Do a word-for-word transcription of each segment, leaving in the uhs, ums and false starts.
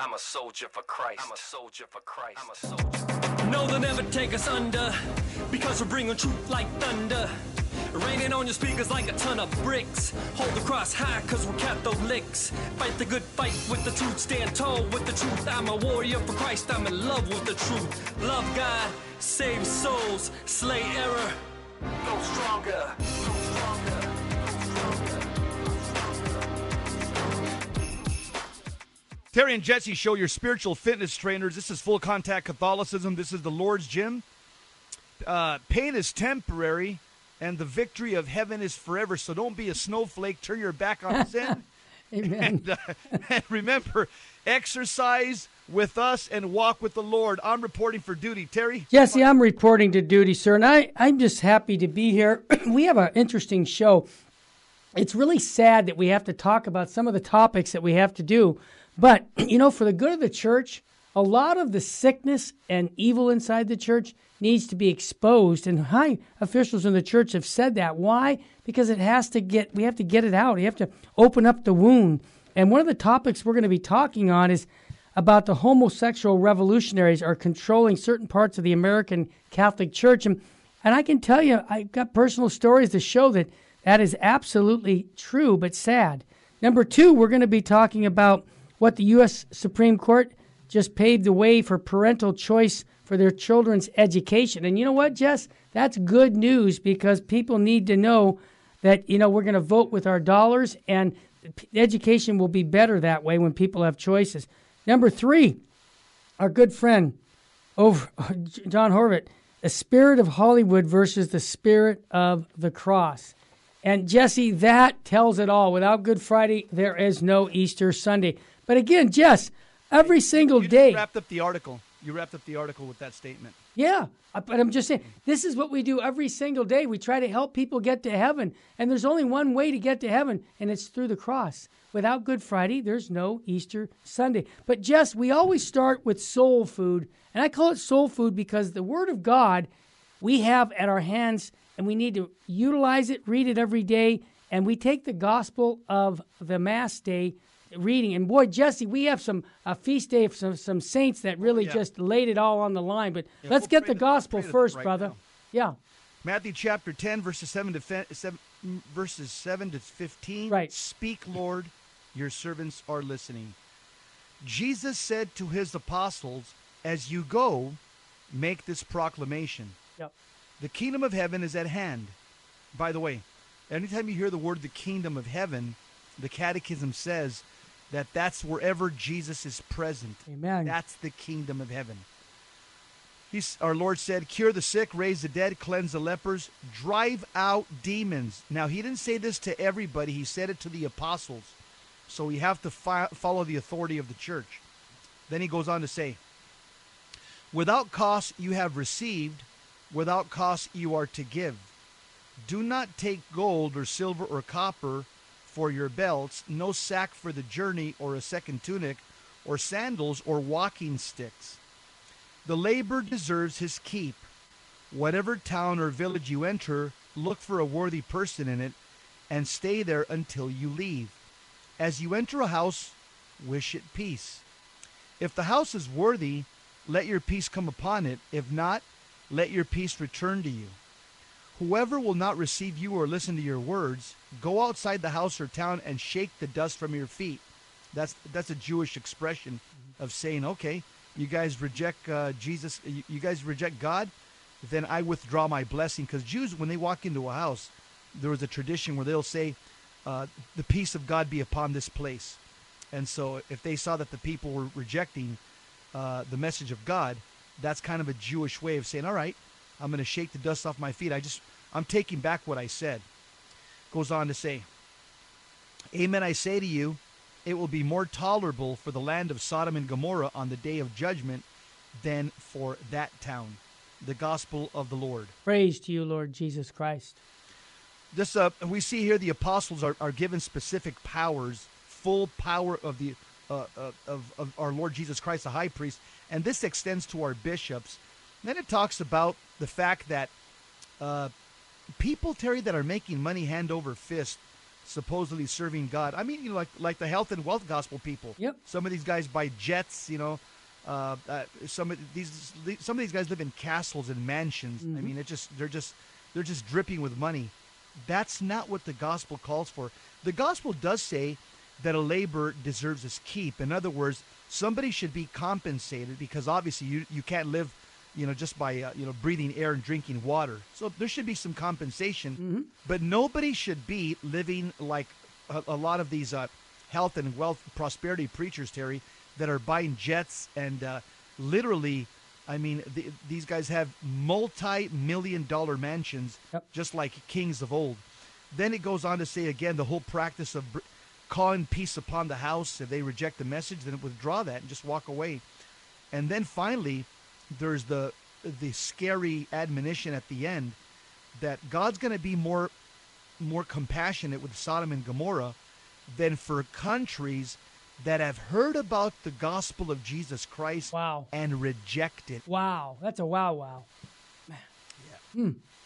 I'm a soldier for Christ. I'm a soldier for Christ. I'm a soldier. No, they'll never take us under, because we're bringing truth like thunder. Raining on your speakers like a ton of bricks. Hold the cross high, cause we're Catholics. Fight the good fight with the truth. Stand tall with the truth. I'm a warrior for Christ. I'm in love with the truth. Love God, save souls, slay error. Go stronger. Go stronger. Terry and Jesse Show, your spiritual fitness trainers. This is Full Contact Catholicism. This is the Lord's Gym. Uh, pain is temporary, and the victory of heaven is forever. So don't be a snowflake. Turn your back on sin. Amen. And, uh, and remember, exercise with us and walk with the Lord. I'm reporting for duty. Terry? Jesse, I'm reporting to duty, sir, and I, I'm just happy to be here. We have an interesting show. It's really sad that we have to talk about some of the topics that we have to do. But, you know, for the good of the church, a lot of the sickness and evil inside the church needs to be exposed. And high officials in the church have said that. Why? Because it has to get, we have to get it out. We have to open up the wound. And one of the topics we're going to be talking on is about the homosexual revolutionaries are controlling certain parts of the American Catholic Church. And, and I can tell you, I've got personal stories to show that that is absolutely true, but sad. Number two, we're going to be talking about what the U S Supreme Court just paved the way for parental choice for their children's education. And you know what, Jess? That's good news, because people need to know that, you know, we're going to vote with our dollars, and education will be better that way when people have choices. Number three, our good friend, over John Horvat, the spirit of Hollywood versus the spirit of the cross. And Jesse, that tells it all. Without Good Friday, there is no Easter Sunday. But again, Jess, every single you day. You wrapped up the article. You wrapped up the article with that statement. Yeah, but I'm just saying, this is what we do every single day. We try to help people get to heaven. And there's only one way to get to heaven, and it's through the cross. Without Good Friday, there's no Easter Sunday. But Jess, we always start with soul food. And I call it soul food because the Word of God we have at our hands, and we need to utilize it, read it every day. And we take the gospel of the Mass day reading. And boy, Jesse, we have some a feast day of some, some saints that really yeah. just laid it all on the line. But yeah, let's we'll get the gospel first, right brother. Now. Yeah. Matthew chapter ten, verses seven to fe- seven, verses seven to fifteen. Right. Speak, Lord, your servants are listening. Jesus said to his apostles, as you go, make this proclamation. Yep. The kingdom of heaven is at hand. By the way, anytime you hear the word the kingdom of heaven, the Catechism says that that's wherever Jesus is present. Amen. That's the kingdom of heaven. He's, our Lord said, cure the sick, raise the dead, cleanse the lepers, drive out demons. Now, he didn't say this to everybody. He said it to the apostles. So we have to fi- follow the authority of the church. Then he goes on to say, without cost you have received, without cost you are to give. Do not take gold or silver or copper for your belts, no sack for the journey or a second tunic, or sandals or walking sticks. The labor deserves his keep. Whatever town or village you enter, look for a worthy person in it, and stay there until you leave. As you enter a house, wish it peace. If the house is worthy, let your peace come upon it. If not, let your peace return to you. Whoever will not receive you or listen to your words, go outside the house or town and shake the dust from your feet. That's that's a Jewish expression of saying, okay, you guys reject uh, Jesus, you, you guys reject God, then I withdraw my blessing. Because Jews, when they walk into a house, there was a tradition where they'll say, uh, the peace of God be upon this place. And so if they saw that the people were rejecting uh, the message of God, that's kind of a Jewish way of saying, all right, I'm going to shake the dust off my feet. I just, I'm taking back what I said. Goes on to say, amen, I say to you, it will be more tolerable for the land of Sodom and Gomorrah on the day of judgment than for that town. The gospel of the Lord. Praise to you, Lord Jesus Christ. This, uh, we see here the apostles are, are given specific powers, full power of the uh, uh, of, of our Lord Jesus Christ, the high priest, and this extends to our bishops. And then it talks about the fact that uh, people, Terry, that are making money hand over fist supposedly serving God. I mean, you know, like like the health and wealth gospel people. Yep. Some of these guys buy jets. You know, uh, uh, some of these some of these guys live in castles and mansions. Mm-hmm. I mean, it just they're just they're just dripping with money. That's not what the gospel calls for. The gospel does say that a laborer deserves his keep. In other words, somebody should be compensated because obviously you you can't live, you know, just by uh, you know breathing air and drinking water. So there should be some compensation, Mm-hmm. but nobody should be living like a, a lot of these uh, health and wealth prosperity preachers, Terry, that are buying jets and uh, literally, I mean, the, these guys have multi-million dollar mansions, Yep. just like kings of old. Then it goes on to say again the whole practice of br- calling peace upon the house. If they reject the message, then withdraw that and just walk away. And then finally, there's the the scary admonition at the end that God's going to be more more compassionate with Sodom and Gomorrah than for countries that have heard about the gospel of Jesus Christ Wow. and reject it. Wow. That's a wow wow. Yeah. Hmm.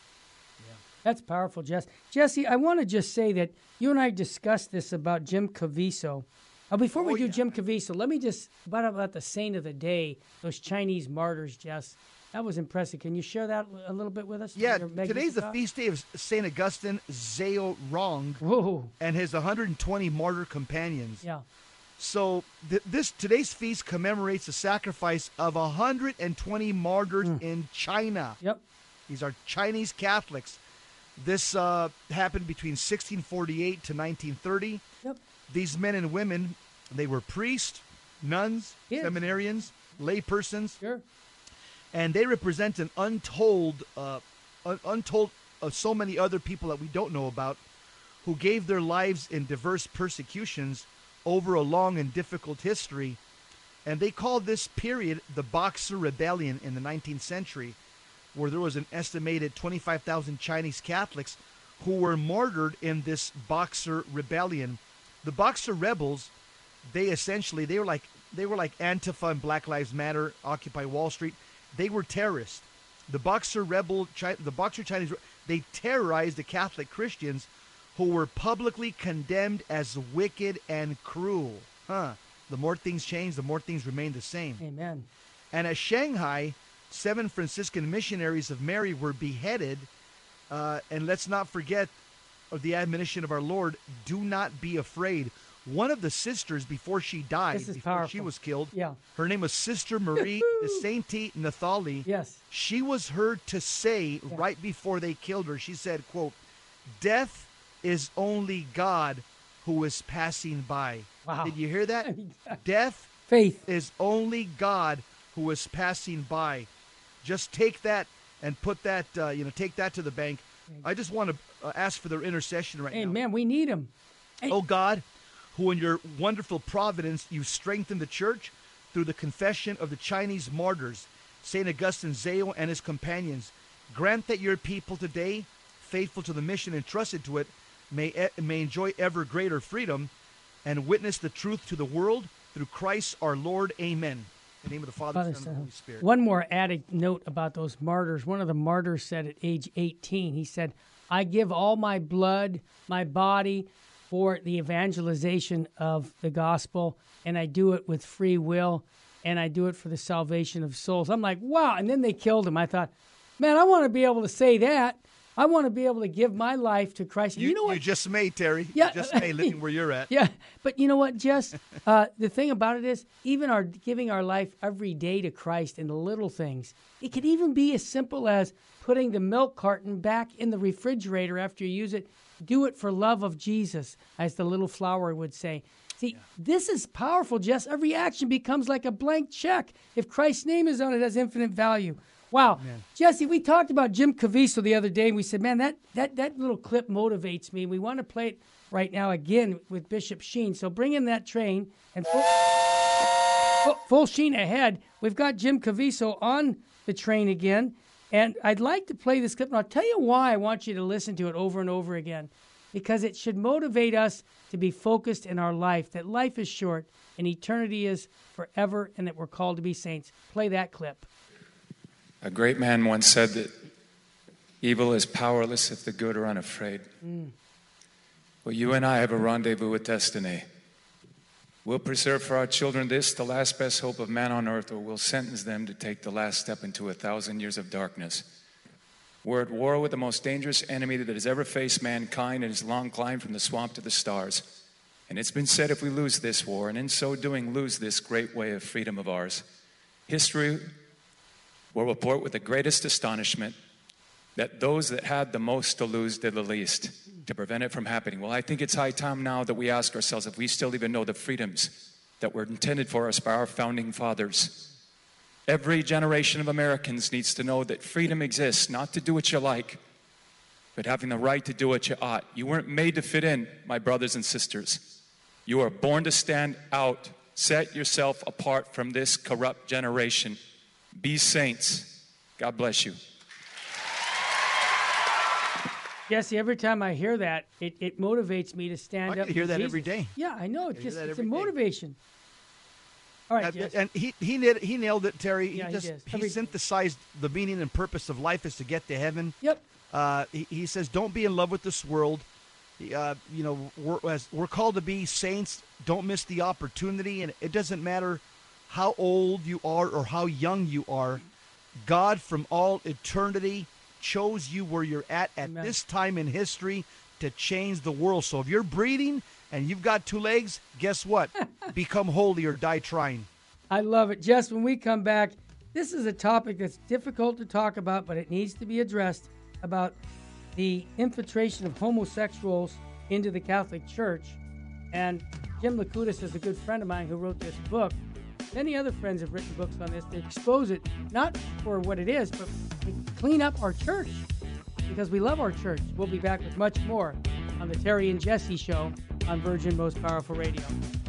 That's powerful, Jess. Jesse, I want to just say that you and I discussed this about Jim Caviezel. Uh, before we Oh, do yeah. Jim Caviezel, let me just about about the saint of the day, those Chinese martyrs, Jess. That was impressive. Can you share that a little bit with us? Yeah, Your today's the Magnificat? feast day of Saint Augustine Zhao Rong Whoa. and his one hundred twenty martyr companions. Yeah. So th- this today's feast commemorates the sacrifice of one hundred twenty martyrs in China. Yep. These are Chinese Catholics. This uh, happened between sixteen forty-eight to nineteen thirty. Yep. These men and women, they were priests, nuns, Yes. seminarians, lay persons, Sure. and they represent an untold, uh, un- untold of so many other people that we don't know about, who gave their lives in diverse persecutions over a long and difficult history. And they call this period the Boxer Rebellion in the nineteenth century, where there was an estimated twenty-five thousand Chinese Catholics who were martyred in this Boxer Rebellion. The Boxer rebels, they essentially they were like they were like Antifa and Black Lives Matter, Occupy Wall Street. They were terrorists. The Boxer rebel, Chi- the Boxer Chinese, they terrorized the Catholic Christians, who were publicly condemned as wicked and cruel. Huh? The more things change, the more things remain the same. Amen. And at Shanghai, seven Franciscan missionaries of Mary were beheaded. Uh, and let's not forget of the admonition of our Lord: do not be afraid. One of the sisters, before she died, This is before powerful. she was killed, Yeah. her name was Sister Marie de Sainte Nathalie. Yes. She was heard to say right before they killed her, she said, quote, "Death is only God who is passing by." Wow. Did you hear that? Death Faith. is only God who is passing by. Just take that and put that, uh, you know, take that to the bank. I just want to uh, ask for their intercession right now. Amen. We need him. Oh God, who in your wonderful providence you strengthened the church through the confession of the Chinese martyrs, Saint Augustine Zhao and his companions, grant that your people today, faithful to the mission entrusted to it, may e- may enjoy ever greater freedom and witness the truth to the world through Christ our Lord. Amen. In the name of the Father, Father, Son, and Son. the Holy Spirit. One more added note about those martyrs. One of the martyrs said at age eighteen, he said, I give all my blood, my body, for the evangelization of the gospel, and I do it with free will, and I do it for the salvation of souls. I'm like, wow. And then they killed him. I thought, man, I want to be able to say that. I want to be able to give my life to Christ. You, You know what? You just may, Terry. Yeah. You just may, living where you're at. Yeah, but you know what, Jess? Uh, the thing about it is, even our giving our life every day to Christ in the little things, it could even be as simple as putting the milk carton back in the refrigerator after you use it. Do it for love of Jesus, as the little flower would say. See, this is powerful, Jess. Every action becomes like a blank check. If Christ's name is on it, it has infinite value. Wow. Amen. Jesse, we talked about Jim Caviezel the other day, and we said, man, that, that, that little clip motivates me. We want to play it right now again with Bishop Sheen. So bring in that train, and full, full, full Sheen ahead. We've got Jim Caviezel on the train again, and I'd like to play this clip, and I'll tell you why I want you to listen to it over and over again, because it should motivate us to be focused in our life, that life is short and eternity is forever, and that we're called to be saints. Play that clip. A great man once said that evil is powerless if the good are unafraid. Mm. Well, you and I have a rendezvous with destiny. We'll preserve for our children this, the last best hope of man on earth, or we'll sentence them to take the last step into a thousand years of darkness. We're at war with the most dangerous enemy that has ever faced mankind in his long climb from the swamp to the stars. And it's been said if we lose this war, and in so doing lose this great way of freedom of ours, history will report with the greatest astonishment that those that had the most to lose did the least to prevent it from happening. Well, I think it's high time now that we ask ourselves if we still even know the freedoms that were intended for us by our founding fathers. Every generation of Americans needs to know that freedom exists, not to do what you like, but having the right to do what you ought. You weren't made to fit in, my brothers and sisters. You are born to stand out. Set yourself apart from this corrupt generation. Be saints. God bless you. Jesse, every time I hear that, it, it motivates me to stand I up. I hear for that Jesus. every day. Yeah, I know. It's I just hear that it's a every day. motivation. All right, And, Jesse. and he he nailed, he nailed it, Terry. Yeah, he he just did. he Every- synthesized the meaning and purpose of life is to get to heaven. Yep. Uh, he, he says, "Don't be in love with this world." He, Uh, you know, we're, as we're called to be saints. Don't miss the opportunity, and it doesn't matter how old you are or how young you are. God, from all eternity, chose you where you're at at Amen. this time in history to change the world. So if you're breathing and you've got two legs, guess what? Become holy or die trying. I love it. Jess, when we come back, this is a topic that's difficult to talk about, but it needs to be addressed, about the infiltration of homosexuals into the Catholic Church. And Jim Lakutis is a good friend of mine who wrote this book. Many other friends have written books on this to expose it, not for what it is, but to clean up our church, because we love our church. We'll be back with much more on the Terry and Jesse Show on Virgin Most Powerful Radio.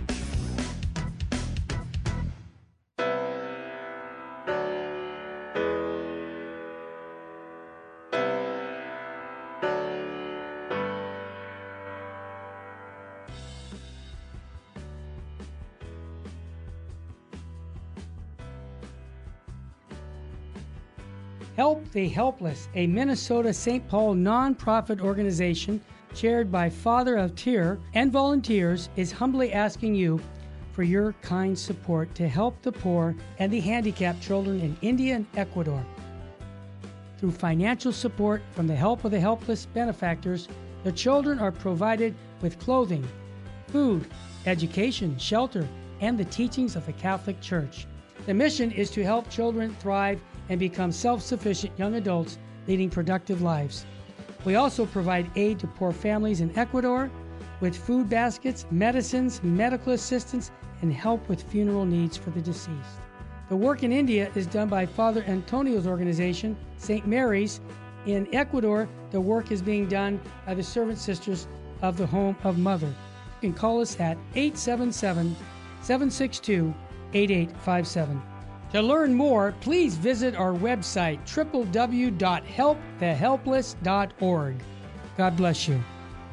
Help the Helpless, a Minnesota Saint Paul nonprofit organization chaired by Father of Tear and volunteers, is humbly asking you for your kind support to help the poor and the handicapped children in India and Ecuador. Through financial support from the Help of the Helpless benefactors, the children are provided with clothing, food, education, shelter, and the teachings of the Catholic Church. The mission is to help children thrive and become self-sufficient young adults leading productive lives. We also provide aid to poor families in Ecuador with food baskets, medicines, medical assistance, and help with funeral needs for the deceased. The work in India is done by Father Antonio's organization, Saint Mary's. In Ecuador, the work is being done by the Servant Sisters of the Home of Mother. You can call us at eight seven seven, seven six two, eight eight five seven. To learn more, please visit our website, w w w dot help the helpless dot org. God bless you.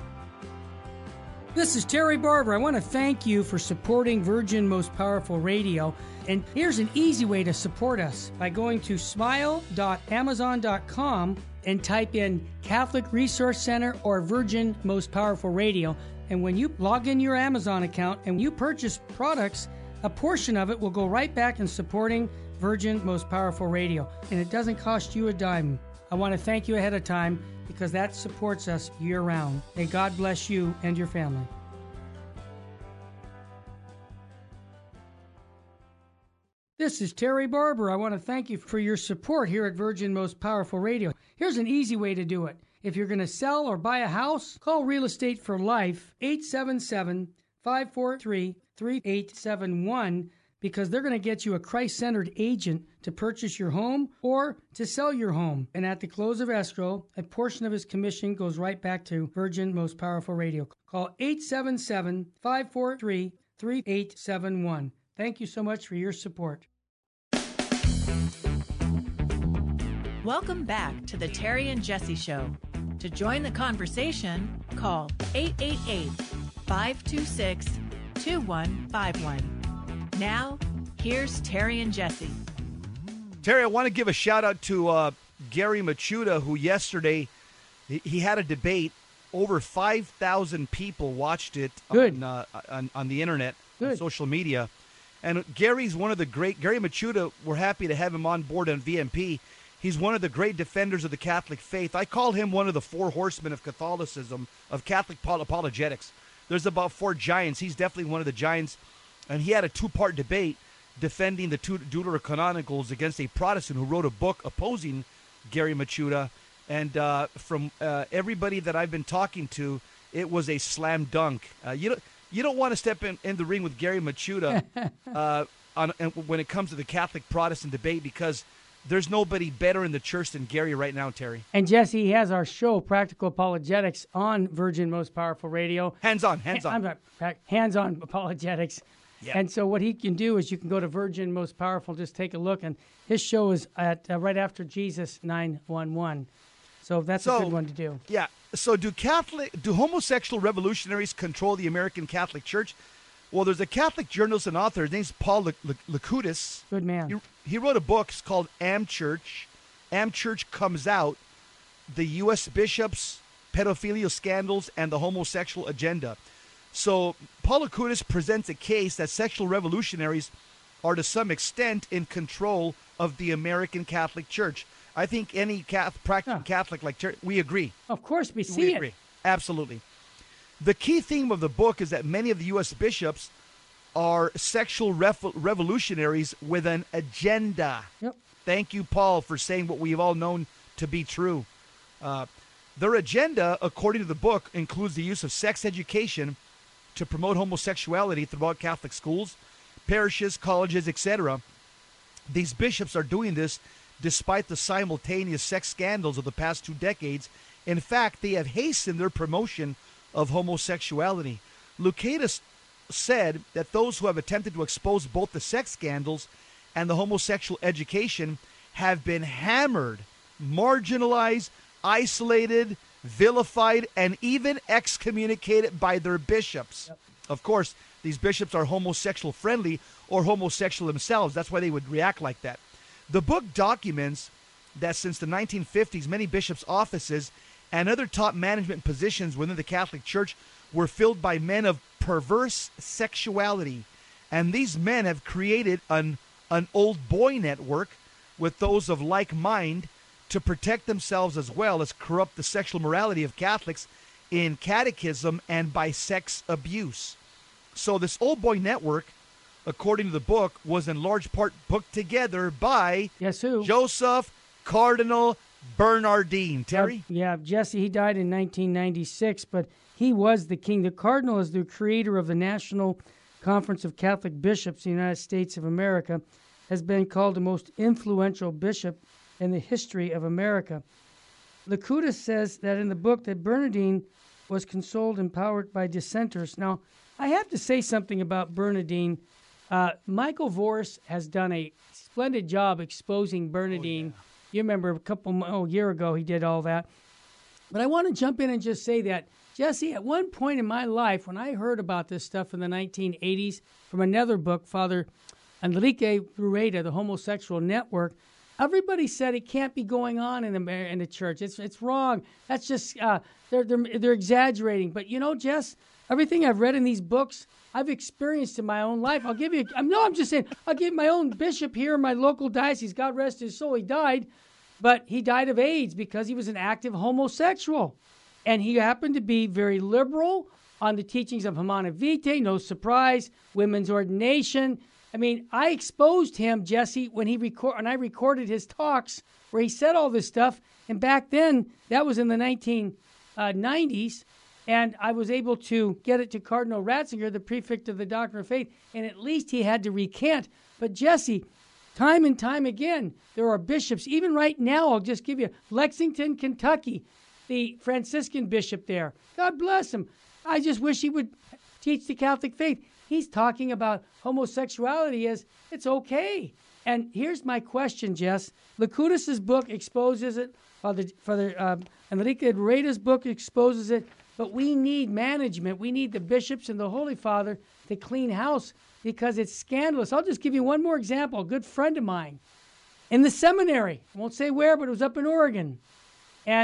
This is Terry Barber. I want to thank you for supporting Virgin Most Powerful Radio. And here's an easy way to support us by going to smile dot amazon dot com and type in Catholic Resource Center or Virgin Most Powerful Radio. And when you log in your Amazon account and you purchase products, a portion of it will go right back in supporting Virgin Most Powerful Radio. And it doesn't cost you a dime. I want to thank you ahead of time because that supports us year-round. May God bless you and your family. This is Terry Barber. I want to thank you for your support here at Virgin Most Powerful Radio. Here's an easy way to do it. If you're going to sell or buy a house, call Real Estate for Life, eight seven seven, five four three, three eight seven one, because they're going to get you a Christ-centered agent to purchase your home or to sell your home. And at the close of escrow, a portion of his commission goes right back to Virgin Most Powerful Radio. Call eight seven seven, five four three, three eight seven one. Thank you so much for your support. Welcome back to the Terry and Jesse Show. To join the conversation, call eight eight eight, five two six, two one five one. Now, here's Terry and Jesse. Terry, I want to give a shout out to uh, Gary Machuda, who yesterday he, he had a debate over five thousand people watched it Good. on, uh, on on the internet, on Good. social media. And Gary's one of the great, Gary Machuda, we're happy to have him on board on V M P. He's one of the great defenders of the Catholic faith. I call him one of the four horsemen of Catholicism, of Catholic apologetics. There's about four giants. He's definitely one of the giants. And he had a two-part debate defending the two Deuterocanonicals against a Protestant who wrote a book opposing Gary Machuda. And uh, from uh, everybody that I've been talking to, it was a slam dunk. Uh, you don't, you don't want to step in, in the ring with Gary Machuda uh, on, when it comes to the Catholic-Protestant debate, because there's nobody better in the church than Gary right now, Terry. And Jesse, he has our show, Practical Apologetics, on Virgin Most Powerful Radio. Hands on, hands on. I'm not, hands-on apologetics. Yeah. And so what he can do is you can go to Virgin Most Powerful, just take a look, and his show is at uh, right after Jesus nine one one. So that's So- a good one to do. Yeah. So do Catholic, do homosexual revolutionaries control the American Catholic Church? Well, there's a Catholic journalist and author. His name's Paul Licoudis. Good man. He, he wrote a book it's called Am Church. Am Church Comes Out, the U S Bishops, Pedophilia Scandals, and the Homosexual Agenda. So Paul Licoudis presents a case that sexual revolutionaries are to some extent in control of the American Catholic Church. I think any Catholic, practicing Yeah. Catholic like Terry, we agree. Of course, we see we it. agree. Absolutely. The key theme of the book is that many of the U S bishops are sexual ref- revolutionaries with an agenda. Yep. Thank you, Paul, for saying what we've all known to be true. Uh, their agenda, according to the book, includes the use of sex education to promote homosexuality throughout Catholic schools, parishes, colleges, et cetera. These bishops are doing this despite the simultaneous sex scandals of the past two decades. In fact, they have hastened their promotion of homosexuality. Licoudis said that those who have attempted to expose both the sex scandals and the homosexual education have been hammered, marginalized, isolated, vilified, and even excommunicated by their bishops. Yep. Of course, these bishops are homosexual friendly or homosexual themselves. That's why they would react like that. The book documents that since the nineteen fifties, many bishops' offices and other top management positions within the Catholic Church were filled by men of perverse sexuality. And these men have created an, an old boy network with those of like mind to protect themselves as well as corrupt the sexual morality of Catholics in catechism and by sex abuse. So this old boy network, according to the book, was in large part put together by Guess who? Joseph Cardinal Bernardin. Terry? Uh, yeah, Jesse, he died in nineteen ninety-six, but he was the king. The cardinal is the creator of the National Conference of Catholic Bishops in the United States of America, has been called the most influential bishop in the history of America. Licoudis says that in the book that Bernardin was consoled and empowered by dissenters. Now, I have to say something about Bernardin. Uh, Michael Voris has done a splendid job exposing Bernardin. Oh, yeah. You remember a couple oh, a year ago he did all that. But I want to jump in and just say that, Jesse, at one point in my life, when I heard about this stuff in the nineteen eighties from another book, Father Enrique Rueda, The Homosexual Network, everybody said it can't be going on in the in the church. It's it's wrong. That's just uh, they're they're they're exaggerating. But you know, Jess, everything I've read in these books, I've experienced in my own life. I'll give you. I'm no, I'm just saying. I'll give my own bishop here in my local diocese. God rest his soul. He died, but he died of AIDS because he was an active homosexual, and he happened to be very liberal on the teachings of Humanae Vitae. No surprise. Women's ordination. I mean, I exposed him, Jesse, when he record and I recorded his talks where he said all this stuff. And back then, that was in the nineteen nineties, and I was able to get it to Cardinal Ratzinger, the prefect of the Doctrine of Faith, and at least he had to recant. But Jesse, time and time again, there are bishops. Even right now, I'll just give you Lexington, Kentucky, the Franciscan bishop there. God bless him. I just wish he would teach the Catholic faith. He's talking about homosexuality as it's okay. And here's my question, Jess. Licoudis' book exposes it. Father, Father uh, Enrique Rueda's book exposes it. But we need management. We need the bishops and the Holy Father to clean house because it's scandalous. I'll just give you one more example. A good friend of mine in the seminary, I won't say where, but it was up in Oregon. And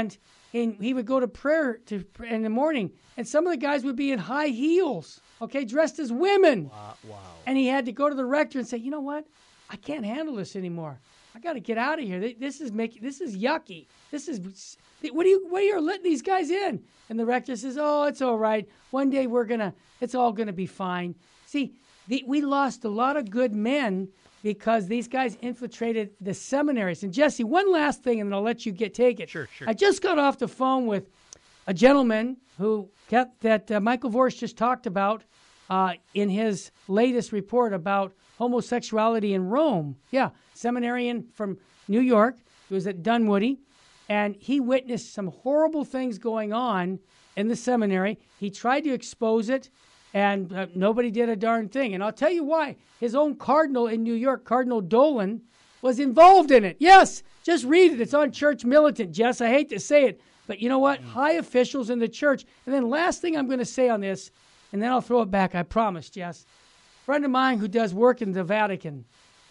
and he would go to prayer to in the morning, and some of the guys would be in high heels, okay, dressed as women. Wow. wow. And he had to go to the rector and say, you know what? I can't handle this anymore. I got to get out of here. This is making this is yucky. This is what do you what are you letting these guys in? And the rector says, oh, it's all right. One day we're gonna it's all gonna be fine. See, the, we lost a lot of good men because these guys infiltrated the seminaries. And Jesse, one last thing, and then I'll let you get take it. Sure, sure. I just got off the phone with a gentleman who kept, that uh, Michael Vorsh just talked about uh, in his latest report about homosexuality in Rome. Yeah, seminarian from New York. He was at Dunwoody, and he witnessed some horrible things going on in the seminary. He tried to expose it, and uh, nobody did a darn thing. And I'll tell you why. His own cardinal in New York, Cardinal Dolan, was involved in it. Yes, just read it. It's on Church Militant, Jess. I hate to say it, but you know what? Mm. High officials in the church. And then last thing I'm going to say on this, and then I'll throw it back, I promise, Jess. A friend of mine who does work in the Vatican,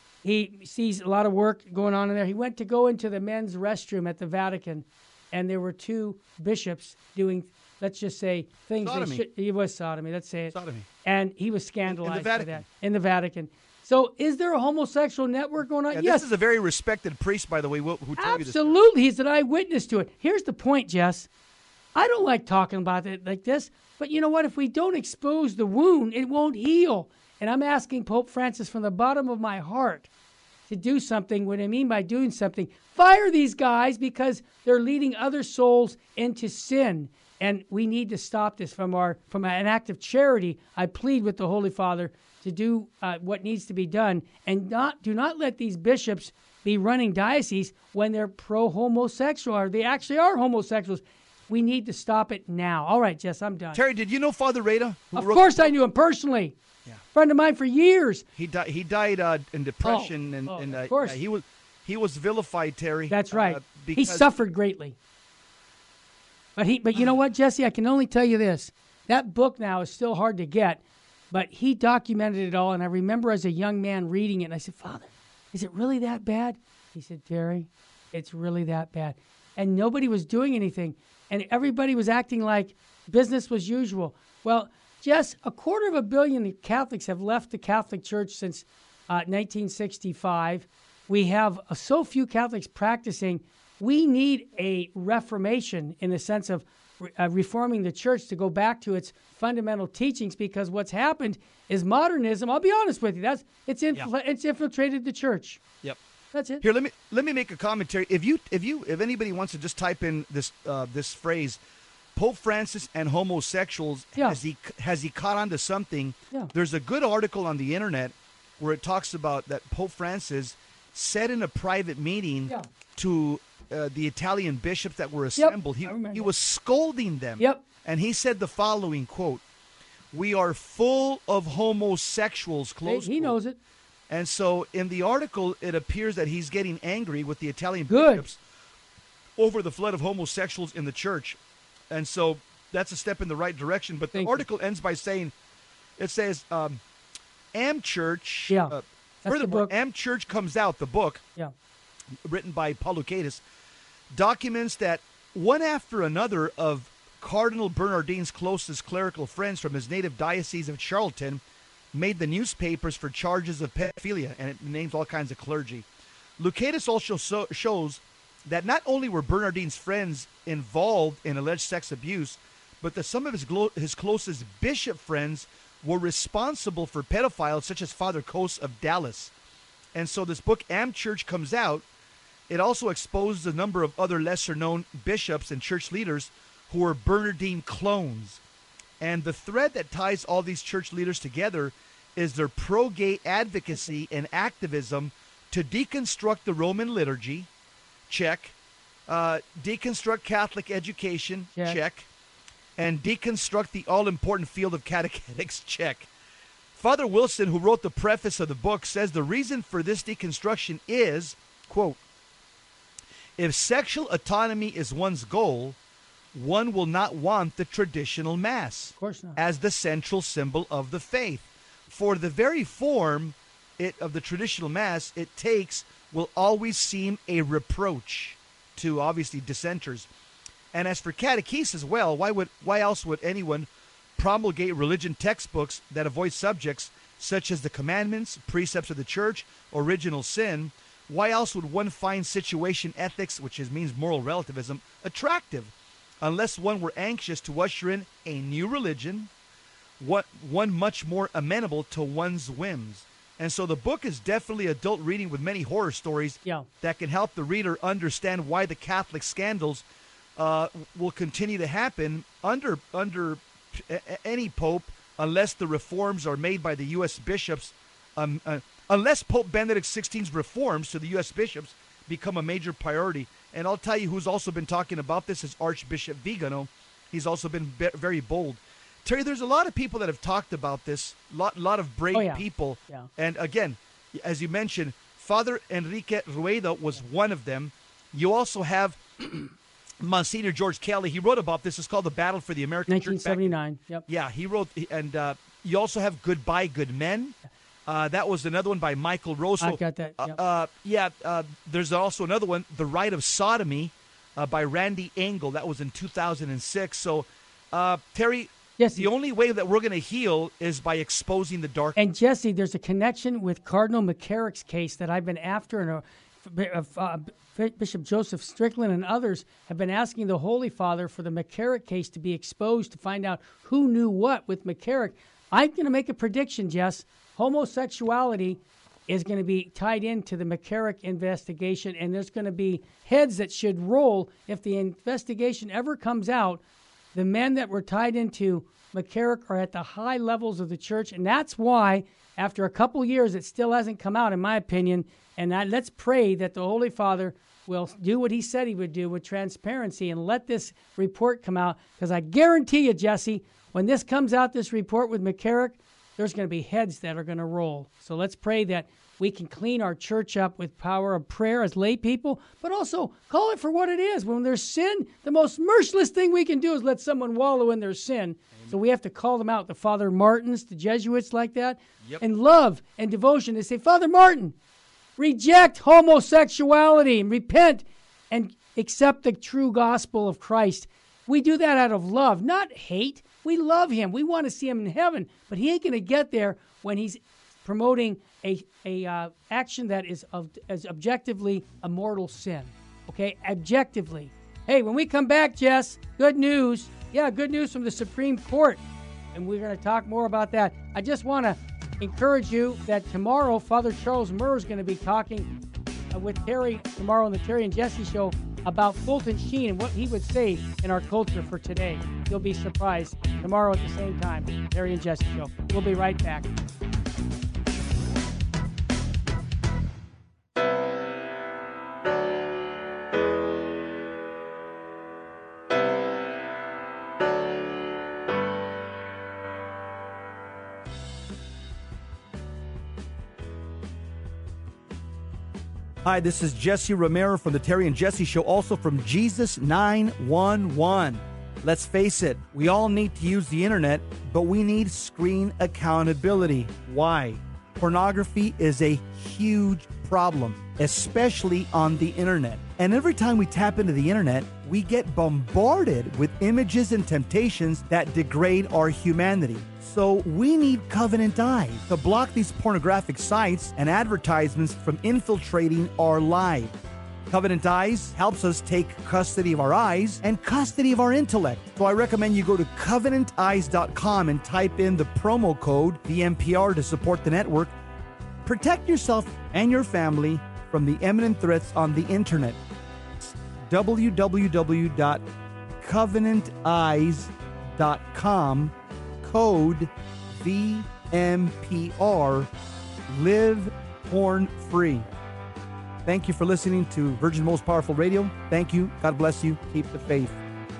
he sees a lot of work going on in there. He went to go into the men's restroom at the Vatican, and there were two bishops doing, let's just say, things sodomy. they should. It was sodomy. Let's say it. Sodomy. And he was scandalized in the Vatican. by that in the Vatican. So, is there a homosexual network going on? Yeah, yes. This is a very respected priest, by the way, who, who told you this. Absolutely, he's an eyewitness to it. Here's the point, Jess. I don't like talking about it like this, but you know what? If we don't expose the wound, it won't heal. And I'm asking Pope Francis from the bottom of my heart to do something. What I mean by doing something, fire these guys because they're leading other souls into sin. And we need to stop this from our from an act of charity. I plead with the Holy Father to do uh, what needs to be done, and not do not let these bishops be running dioceses when they're pro-homosexual, or they actually are homosexuals. We need to stop it now. All right, Jess, I'm done. Terry, did you know Father Rada? Of course I knew him personally. Yeah. Friend of mine for years. He died. He died uh, in depression, Oh, and, oh, and uh, of course. yeah, he was he was vilified, Terry. That's right. Uh, He because, suffered greatly. But he, but you know what, Jesse? I can only tell you this. That book now is still hard to get, but he documented it all. And I remember as a young man reading it, and I said, Father, is it really that bad? He said, Terry, it's really that bad. And nobody was doing anything. And everybody was acting like business was usual. Well, Jess, a quarter of a billion Catholics have left the Catholic Church since uh, nineteen sixty-five. We have uh, so few Catholics practicing. We need a reformation in the sense of re- uh, reforming the church to go back to its fundamental teachings, because what's happened is modernism. I'll be honest with you. That's it's infl- yeah. it's infiltrated the church. Yep. That's it. Here, let me let me make a commentary. If you if you if anybody wants to just type in this uh, this phrase, Pope Francis and homosexuals, yeah. has he has he caught on to something? Yeah. There's a good article on the internet where it talks about that Pope Francis said in a private meeting yeah. to uh, the Italian bishops that were assembled, yep. he he was scolding them. Yep. And he said the following quote: "We are full of homosexuals." Close. He, he knows it. And so in the article, it appears that he's getting angry with the Italian Good. bishops over the flood of homosexuals in the church. And so that's a step in the right direction. But Thank the article you. ends by saying, it says, um, Am Church, yeah, uh, that's furthermore, the book. Am Church comes out, the book, yeah. written by Pauloukaitis, documents that one after another of Cardinal Bernardin's closest clerical friends from his native diocese of Charlton made the newspapers for charges of pedophilia, and it names all kinds of clergy. Loukaitis also so, shows that not only were Bernardin's friends involved in alleged sex abuse, but that some of his, glo- his closest bishop friends were responsible for pedophiles, such as Father Kos of Dallas. And so this book, Am Church, comes out. It also exposes a number of other lesser-known bishops and church leaders who were Bernardine clones. And the thread that ties all these church leaders together is their pro-gay advocacy and activism to deconstruct the Roman liturgy, check, uh, deconstruct Catholic education, check. check, and deconstruct the all-important field of catechetics, check. Father Wilson, who wrote the preface of the book, says the reason for this deconstruction is, quote, if sexual autonomy is one's goal, one will not want the traditional Mass Of course not. as the central symbol of the faith. For the very form it, of the traditional Mass it takes will always seem a reproach to, obviously, dissenters. And as for catechesis, well, why would why else would anyone promulgate religion textbooks that avoid subjects such as the commandments, precepts of the church, original sin? Why else would one find situation ethics, which is, means moral relativism, attractive, unless one were anxious to usher in a new religion, what one much more amenable to one's whims? And so the book is definitely adult reading with many horror stories yeah. that can help the reader understand why the Catholic scandals uh, will continue to happen under under any pope, unless the reforms are made by the U S bishops, um, uh, unless Pope Benedict the sixteenth's reforms to the U S bishops become a major priority. And I'll tell you who's also been talking about this is Archbishop Vigano. He's also been be- very bold. Terry, there's a lot of people that have talked about this, a lot, lot of brave oh, yeah. people. Yeah. And again, as you mentioned, Father Enrique Rueda was one of them. You also have Monsignor George Kelly. He wrote about this. It's called The Battle for the American nineteen seventy-nine. Church. Yep. Yeah, he wrote, and uh, you also have Goodbye, Good Men. Uh, that was another one by Michael Rose. I got that. Yep. Uh, uh, yeah, uh, there's also another one, The Rite of Sodomy, uh, by Randy Engel. That was in two thousand six. So, uh, Terry, yes, the only way that we're going to heal is by exposing the dark. And Jesse, there's a connection with Cardinal McCarrick's case that I've been after, and uh, uh, Bishop Joseph Strickland and others have been asking the Holy Father for the McCarrick case to be exposed to find out who knew what with McCarrick. I'm going to make a prediction, Jess. Homosexuality is going to be tied into the McCarrick investigation, and there's going to be heads that should roll if the investigation ever comes out. The men that were tied into McCarrick are at the high levels of the church, and that's why, after a couple years, it still hasn't come out, in my opinion. And I, let's pray that the Holy Father will do what he said he would do with transparency and let this report come out, because I guarantee you, Jesse, when this comes out, this report with McCarrick, there's going to be heads that are going to roll. So let's pray that we can clean our church up with power of prayer as lay people, but also call it for what it is. When there's sin, the most merciless thing we can do is let someone wallow in their sin. Amen. So we have to call them out, the Father Martins, the Jesuits like that, yep. And love and devotion. They say, Father Martin, reject homosexuality and repent and accept the true gospel of Christ. We do that out of love, not hate. We love him. We want to see him in heaven, but he ain't going to get there when he's promoting a a uh, action that is of as objectively a mortal sin. Okay, objectively. Hey, when we come back, Jess, good news. Yeah, good news from the Supreme Court, and we're going to talk more about that. I just want to encourage you that tomorrow, Father Charles Murr is going to be talking uh, with Terry tomorrow on the Terry and Jesse Show about Fulton Sheen and what he would say in our culture for today. You'll be surprised tomorrow at the same time. Terry and Jesse Show. We'll be right back. Hi, this is Jesse Romero from the Terry and Jesse Show, also from Jesus nine one one. Let's face it, we all need to use the internet, but we need screen accountability. Why? Pornography is a huge problem, especially on the internet. And every time we tap into the internet, we get bombarded with images and temptations that degrade our humanity. So we need Covenant Eyes to block these pornographic sites and advertisements from infiltrating our lives. Covenant Eyes helps us take custody of our eyes and custody of our intellect. So I recommend you go to covenant eyes dot com and type in the promo code V M P R to support the network. Protect yourself and your family from the imminent threats on the internet. w w w dot covenant eyes dot com, code V M P R. Live porn free. Thank you for listening to Virgin Most Powerful Radio. Thank you. God bless you. Keep the faith.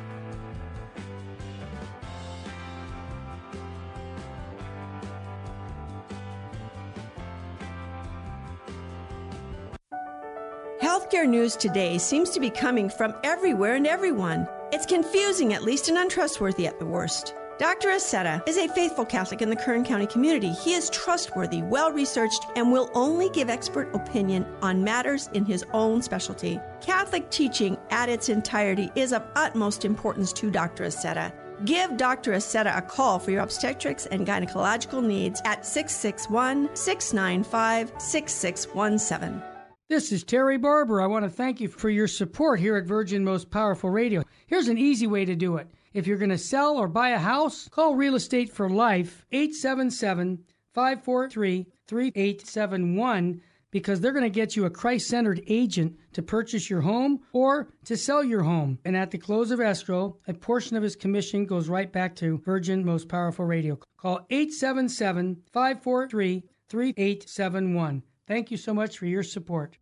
Healthcare news today seems to be coming from everywhere and everyone. It's confusing at least and untrustworthy at the worst. Doctor Aceta is a faithful Catholic in the Kern County community. He is trustworthy, well-researched, and will only give expert opinion on matters in his own specialty. Catholic teaching at its entirety is of utmost importance to Doctor Aceta. Give Doctor Aceta a call for your obstetrics and gynecological needs at six six one, six nine five, six six one seven. This is Terry Barber. I want to thank you for your support here at Virgin Most Powerful Radio. Here's an easy way to do it. If you're going to sell or buy a house, call Real Estate for Life, eight seven seven, five four three, three eight seven one, because they're going to get you a Christ-centered agent to purchase your home or to sell your home. And at the close of escrow, a portion of his commission goes right back to Virgin Most Powerful Radio. Call eight seven seven, five four three, three eight seven one. Thank you so much for your support.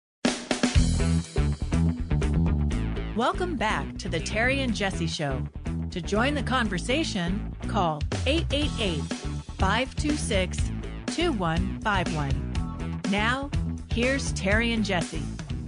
Welcome back to the Terry and Jesse Show. To join the conversation, call eight eight eight, five two six, two one five one. Now, here's Terry and Jesse.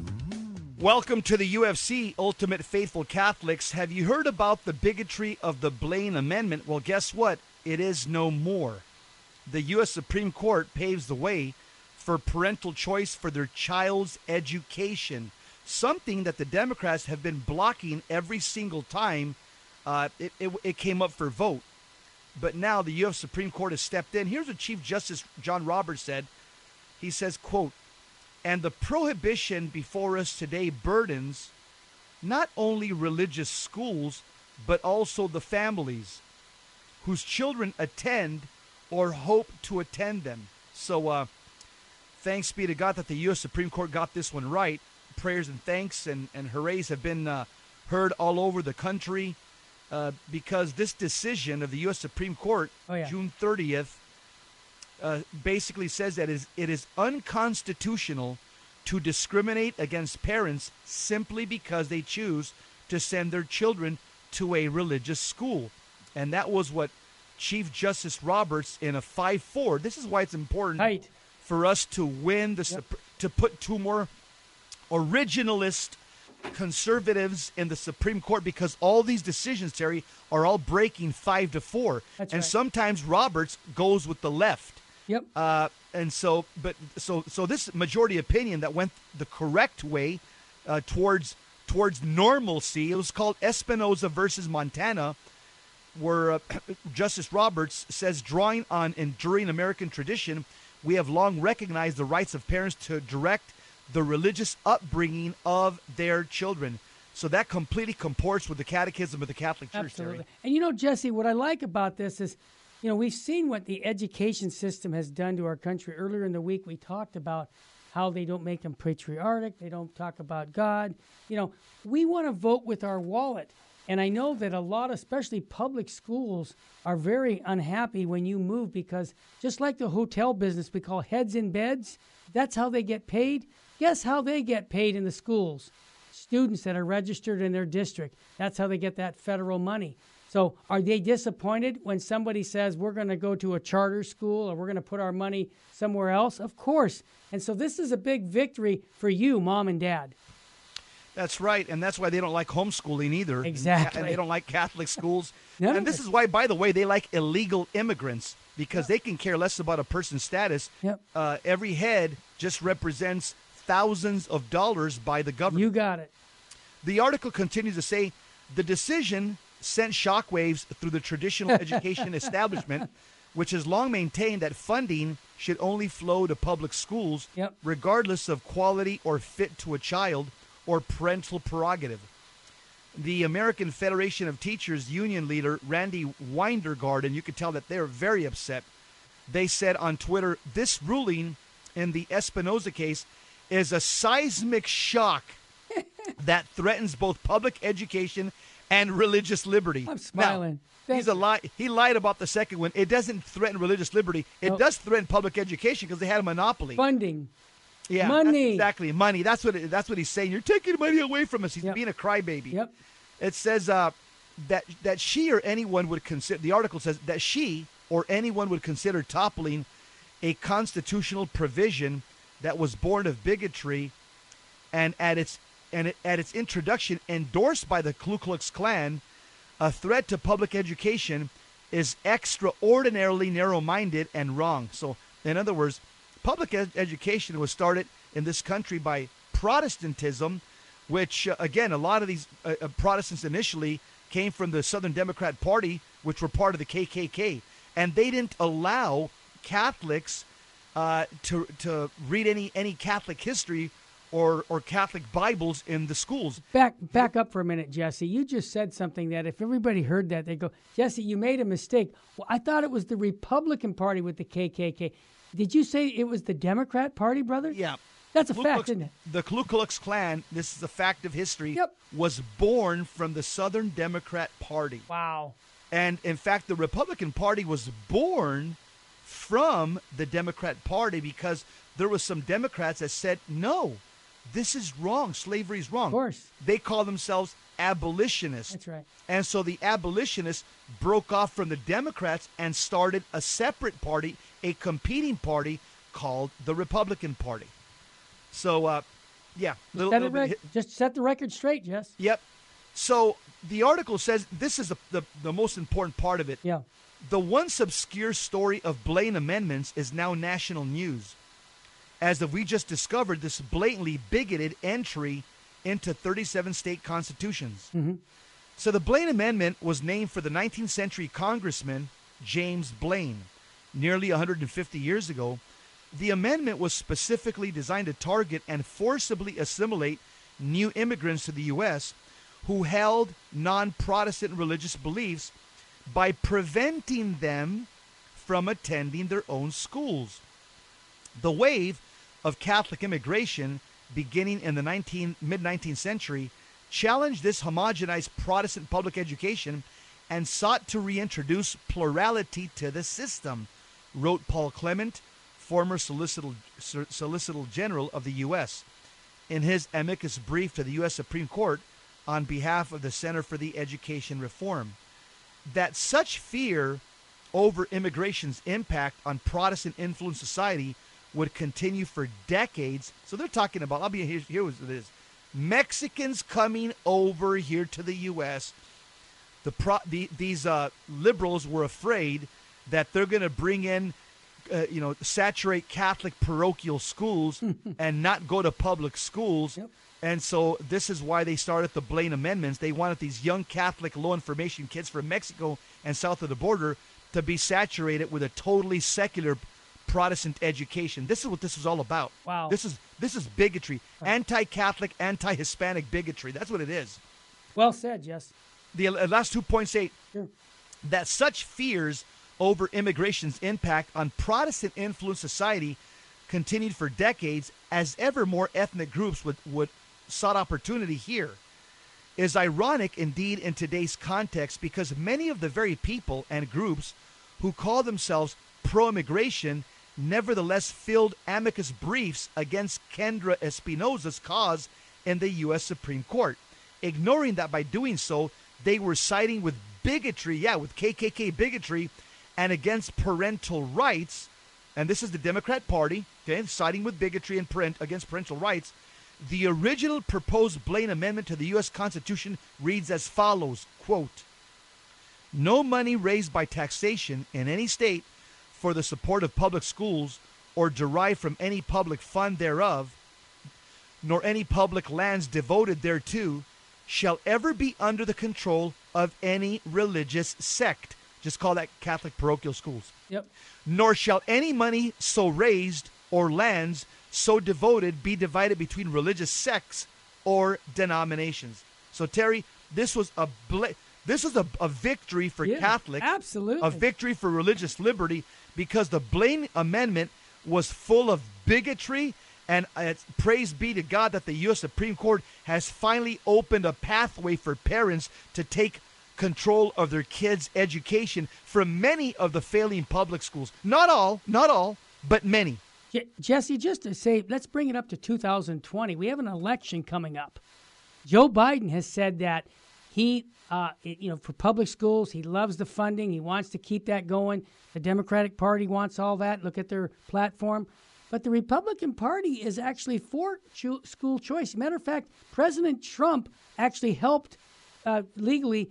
Welcome to the U F C, Ultimate Faithful Catholics. Have you heard about the bigotry of the Blaine Amendment? Well, guess what? It is no more. The U S Supreme Court paves the way for parental choice for their child's education, something that the Democrats have been blocking every single time uh, it, it, it came up for vote. But now the U S Supreme Court has stepped in. Here's what Chief Justice John Roberts said. He says, quote, "And the prohibition before us today burdens not only religious schools, but also the families whose children attend or hope to attend them." So uh, thanks be to God that the U S Supreme Court got this one right. Prayers and thanks and, and hoorays have been uh, heard all over the country uh, because this decision of the U S Supreme Court, oh, yeah. June thirtieth, uh, basically says that it is, it is unconstitutional to discriminate against parents simply because they choose to send their children to a religious school. And that was what Chief Justice Roberts in a five four, this is why it's important right. for us to win, the yep. to put two more originalist conservatives in the Supreme Court, because all these decisions, Terry, are all breaking five to four. That's and right. sometimes Roberts goes with the left. Yep. Uh, and so, but so so this majority opinion that went the correct way uh, towards towards normalcy. It was called Espinoza versus Montana, where uh, Justice Roberts says, drawing on enduring American tradition, we have long recognized the rights of parents to direct the religious upbringing of their children. So that completely comports with the Catechism of the Catholic Church. Absolutely. Terry. And you know, Jesse, what I like about this is, you know, we've seen what the education system has done to our country. Earlier in the week, we talked about how they don't make them patriotic. They don't talk about God. You know, we want to vote with our wallet. And I know that a lot, especially public schools, are very unhappy when you move, because just like the hotel business we call heads in beds, that's how they get paid. Guess how they get paid in the schools? Students that are registered in their district. That's how they get that federal money. So are they disappointed when somebody says we're going to go to a charter school or we're going to put our money somewhere else? Of course. And so this is a big victory for you, Mom and Dad. That's right, and that's why they don't like homeschooling either. Exactly. And they don't like Catholic schools. No. And this is why, by the way, they like illegal immigrants, because yep. they can care less about a person's status. Yep. Uh, every head just represents thousands of dollars by the government. You got it. The article continues to say, the decision sent shockwaves through the traditional education establishment, which has long maintained that funding should only flow to public schools, yep. regardless of quality or fit to a child or parental prerogative. The American Federation of Teachers union leader, Randy Weindergarten, you could tell that they're very upset. They said on Twitter, this ruling in the Espinoza case is a seismic shock that threatens both public education and religious liberty. I'm smiling. Now, he's a lie. He lied about the second one. It doesn't threaten religious liberty. It nope. does threaten public education because they had a monopoly. Funding. Yeah, money. That's exactly, money. That's what it, that's what he's saying. You're taking money away from us. He's yep. being a crybaby. Yep. It says uh, that that she or anyone would consider. The article says that she or anyone would consider toppling a constitutional provision that was born of bigotry, and at its and it, at its introduction endorsed by the Ku Klux Klan, a threat to public education, is extraordinarily narrow-minded and wrong. So, in other words, public ed- education was started in this country by Protestantism, which, uh, again, a lot of these uh, uh, Protestants initially came from the Southern Democrat Party, which were part of the K K K. And they didn't allow Catholics uh, to to read any, any Catholic history or or Catholic Bibles in the schools. Back back up for a minute, Jesse. You just said something that if everybody heard that, they'd go, Jesse, you made a mistake. Well, I thought it was the Republican Party with the K K K. Did you say it was the Democrat Party, brother? Yeah. That's a Ku fact, Klux- isn't it? The Ku Klux Klan, this is a fact of history, Yep. was born from the Southern Democrat Party. Wow. And, in fact, the Republican Party was born from the Democrat Party because there was some Democrats that said, no, this is wrong. Slavery is wrong. Of course. They call themselves abolitionists. That's right. And so the abolitionists broke off from the Democrats and started a separate party, a competing party called the Republican Party. So, uh, yeah. Little, Set little it bit rec- hi- just set the record straight, Jess. Yep. So the article says this is the, the, the most important part of it. Yeah. The once obscure story of Blaine amendments is now national news, as if we just discovered this blatantly bigoted entry into thirty-seven state constitutions. Mm-hmm. So the Blaine Amendment was named for the nineteenth century Congressman James Blaine, nearly one hundred fifty years ago. The amendment was specifically designed to target and forcibly assimilate new immigrants to the U S who held non-Protestant religious beliefs by preventing them from attending their own schools. The wave of Catholic immigration beginning in the mid-nineteenth century challenged this homogenized Protestant public education and sought to reintroduce plurality to the system, wrote Paul Clement, former Solicitor, Solicitor General of the U S, in his amicus brief to the U S Supreme Court on behalf of the Center for the Education Reform. That such fear over immigration's impact on Protestant-influenced society would continue for decades. So they're talking about, I'll be here, here it is, Mexicans coming over here to the U S. The, pro, the These uh, liberals were afraid that they're going to bring in, uh, you know, saturate Catholic parochial schools and not go to public schools. Yep. And so this is why they started the Blaine Amendments. They wanted these young Catholic low-information kids from Mexico and south of the border to be saturated with a totally secular Protestant education. This is what this is all about. Wow. This is this is bigotry, anti-Catholic, anti-Hispanic bigotry. That's what it is. Well said, Jess. The uh, last two points say Sure. that such fears over immigration's impact on Protestant-influenced society continued for decades as ever more ethnic groups would, would sought opportunity here. Is ironic indeed in today's context because many of the very people and groups who call themselves pro-immigration nevertheless filled amicus briefs against Kendra Espinosa's cause in the U S Supreme Court, ignoring that by doing so, they were siding with bigotry, yeah, with K K K bigotry, and against parental rights. And this is the Democrat Party, okay, siding with bigotry and parent, against parental rights. The original proposed Blaine Amendment to the U S Constitution reads as follows, quote, no money raised by taxation in any state for the support of public schools or derived from any public fund thereof, nor any public lands devoted thereto, shall ever be under the control of any religious sect. Just call that Catholic parochial schools. Yep. Nor shall any money so raised or lands so devoted be divided between religious sects or denominations. So, Terry, this was a bla- this was a, a victory for Yeah, Catholics, absolutely. a victory for religious liberty, because the Blaine Amendment was full of bigotry. And it's, praise be to God that the U S Supreme Court has finally opened a pathway for parents to take control of their kids' education from many of the failing public schools. Not all, not all, but many. Je- Jesse, just to say, let's bring it up to two thousand twenty. We have an election coming up. Joe Biden has said that he, uh, you know, for public schools, he loves the funding. He wants to keep that going. The Democratic Party wants all that. Look at their platform. But the Republican Party is actually for cho- school choice. Matter of fact, President Trump actually helped uh, legally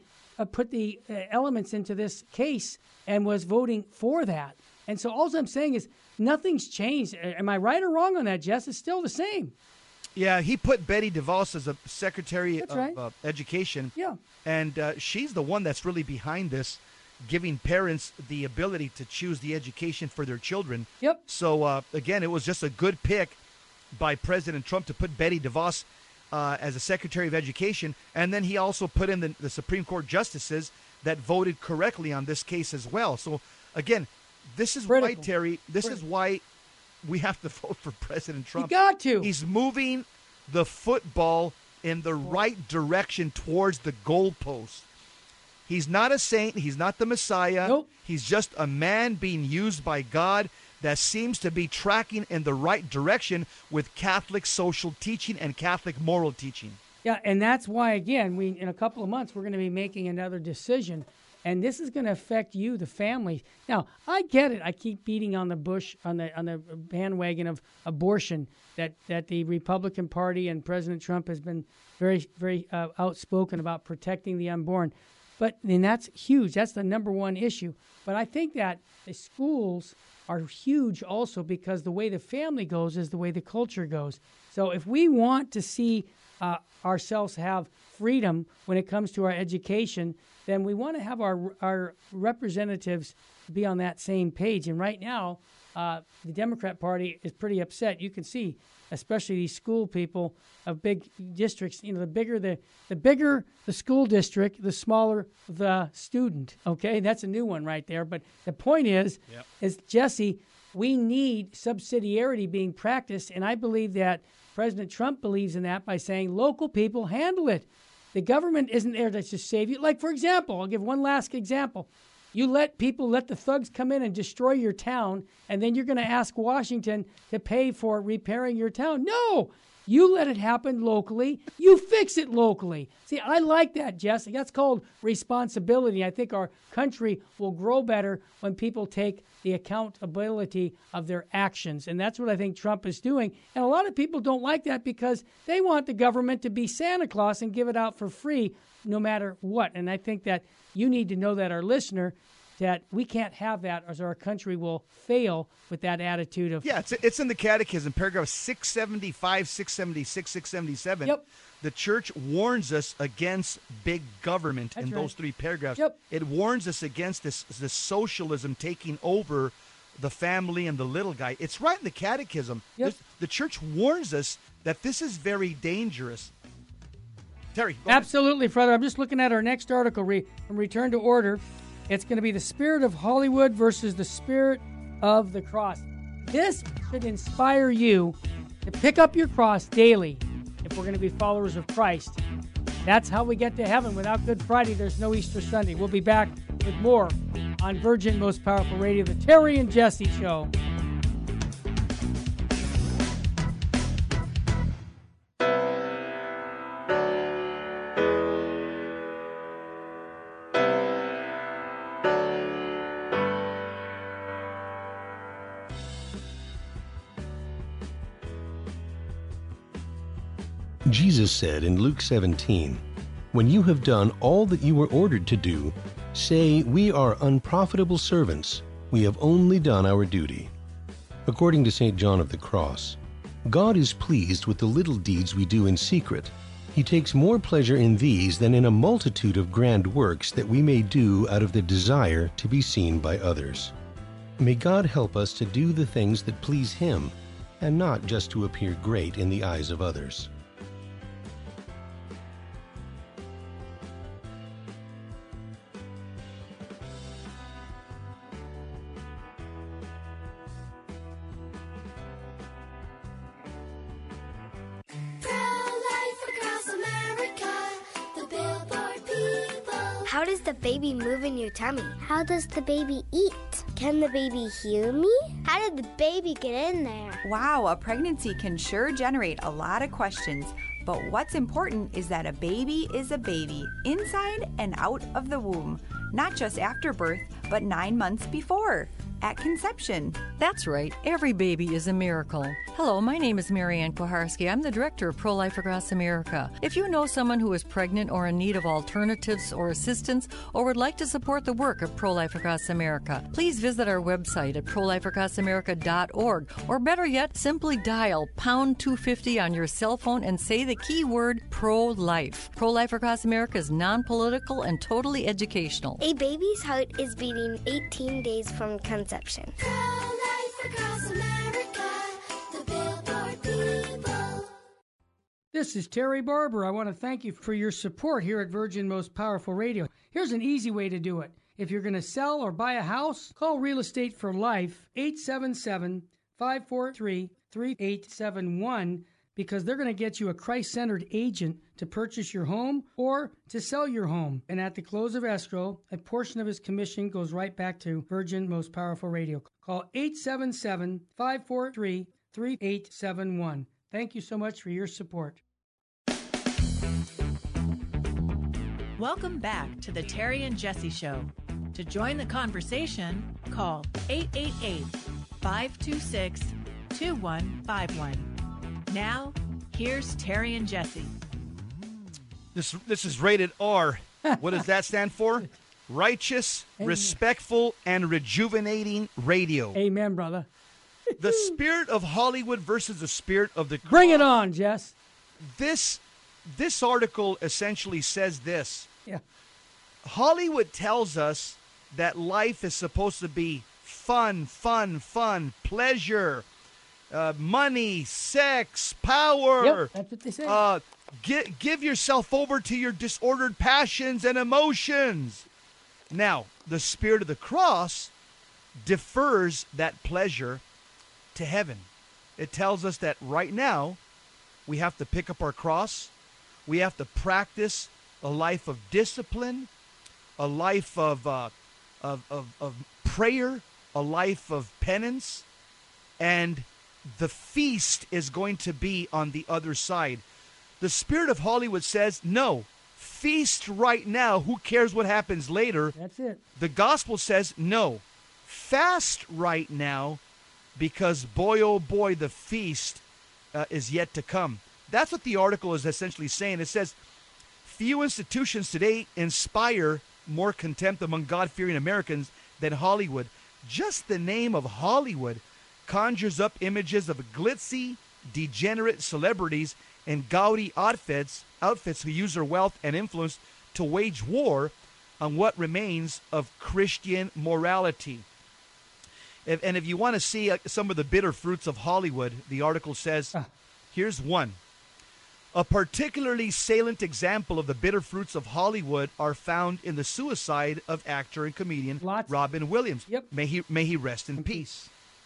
uh, put the uh, elements into this case and was voting for that. And so all I'm saying is nothing's changed. Am I right or wrong on that, Jess? It's still the same. Yeah, he put Betty DeVos as a Secretary That's of right. uh, Education. Yeah. And uh, she's the one that's really behind this, giving parents the ability to choose the education for their children. Yep. So, uh, again, it was just a good pick by President Trump to put Betty DeVos uh, as a Secretary of Education. And then he also put in the, the Supreme Court justices that voted correctly on this case as well. So, again, this is Critical. why, Terry, this Critical. is why we have to vote for President Trump. You got to. He's moving the football in the right direction towards the goalpost. He's not a saint. He's not the Messiah. Nope. He's just a man being used by God that seems to be tracking in the right direction with Catholic social teaching and Catholic moral teaching. Yeah, and that's why, again, we in a couple of months, we're going to be making another decision. And this is going to affect you, the family. Now, I get it. I keep beating on the bush, on the on the bandwagon of abortion that, that the Republican Party and President Trump has been very, very uh, outspoken about protecting the unborn. But and that's huge. That's the number one issue. But I think that the schools are huge also because the way the family goes is the way the culture goes. So if we want to see uh, ourselves have freedom when it comes to our education, then we want to have our our representatives be on that same page. And right now, uh, the Democrat Party is pretty upset. You can see, especially these school people of big districts. You know, the bigger the the bigger the school district, the smaller the student. Okay, that's a new one right there. But the point is, yep. is Jesse, we need subsidiarity being practiced, and I believe that President Trump believes in that by saying local people handle it. The government isn't there to just save you. Like, for example, I'll give one last example. You let people, let the thugs come in and destroy your town, and then you're going to ask Washington to pay for repairing your town. No! You let it happen locally. You fix it locally. See, I like that, Jesse. That's called responsibility. I think our country will grow better when people take the accountability of their actions. And that's what I think Trump is doing. And a lot of people don't like that because they want the government to be Santa Claus and give it out for free no matter what. And I think that you need to know that, our listener, that we can't have that, as our country will fail with that attitude of... Yeah, it's, it's in the Catechism, paragraph six seventy-five, six seventy-six, six seventy-seven. Yep. The church warns us against big government. That's in right. those three paragraphs. Yep. It warns us against this, this socialism taking over the family and the little guy. It's right in the Catechism. Yep. This, the church warns us that this is very dangerous. Terry. Go ahead. Absolutely, brother. I'm just looking at our next article, re- from Return to Order. It's going to be the spirit of Hollywood versus the spirit of the cross. This should inspire you to pick up your cross daily if we're going to be followers of Christ. That's how we get to heaven. Without Good Friday, there's no Easter Sunday. We'll be back with more on Virgin Most Powerful Radio, the Terry and Jesse Show. Jesus said in Luke seventeen, "When you have done all that you were ordered to do, say, 'We are unprofitable servants. We have only done our duty.'" According to Saint John of the Cross, God is pleased with the little deeds we do in secret. He takes more pleasure in these than in a multitude of grand works that we may do out of the desire to be seen by others. May God help us to do the things that please Him, and not just to appear great in the eyes of others. How does the baby move in your tummy? How does the baby eat? Can the baby hear me? How did the baby get in there? Wow, a pregnancy can sure generate a lot of questions. But what's important is that a baby is a baby, inside and out of the womb. Not just after birth, but nine months before. at conception. That's right. Every baby is a miracle. Hello, my name is Marianne Koharski. I'm the director of Pro-Life Across America. If you know someone who is pregnant or in need of alternatives or assistance or would like to support the work of Pro-Life Across America, please visit our website at pro life across america dot org, or better yet, simply dial pound two fifty on your cell phone and say the keyword pro-life. Pro-Life Across America is non-political and totally educational. A baby's heart is beating eighteen days from conception. Pro-Life Across America, the Billboard people. This is Terry Barber. I want to thank you for your support here at Virgin Most Powerful Radio. Here's an easy way to do it. If you're going to sell or buy a house, call Real Estate for Life, eight seven seven, five four three, three eight seven one, because they're going to get you a Christ-centered agent to purchase your home or to sell your home. And at the close of escrow, a portion of his commission goes right back to Virgin Most Powerful Radio. Call eight seven seven, five four three, three eight seven one. Thank you so much for your support. Welcome back to the Terry and Jesse Show. To join the conversation, call eight eight eight, five two six, two one five one. Now, here's Terry and Jesse. This this is rated R. What does that stand for? Righteous, Amen. Respectful, and rejuvenating radio. Amen, brother. The spirit of Hollywood versus the spirit of the... Bring it on, Jess. This, this article essentially says this. Yeah. Hollywood tells us that life is supposed to be fun, fun, fun, pleasure, uh, money, sex, power. Yep, that's what they say. Uh, gi- give yourself over to your disordered passions and emotions. Now, the spirit of the cross defers that pleasure to heaven. It tells us that right now we have to pick up our cross. We have to practice a life of discipline, a life of, uh, of, of, of prayer, a life of penance, and the feast is going to be on the other side. The spirit of Hollywood says, no, feast right now. Who cares what happens later? That's it. The gospel says, no, fast right now, because boy, oh boy, the feast uh, is yet to come. That's what the article is essentially saying. It says, few institutions today inspire more contempt among God-fearing Americans than Hollywood. Just the name of Hollywood conjures up images of glitzy, degenerate celebrities in gaudy outfits, outfits who use their wealth and influence to wage war on what remains of Christian morality. If, and if you want to see uh, some of the bitter fruits of Hollywood, the article says, uh. here's one. A particularly salient example of the bitter fruits of Hollywood are found in the suicide of actor and comedian Lots. Robin Williams. Yep. May he may he rest in peace.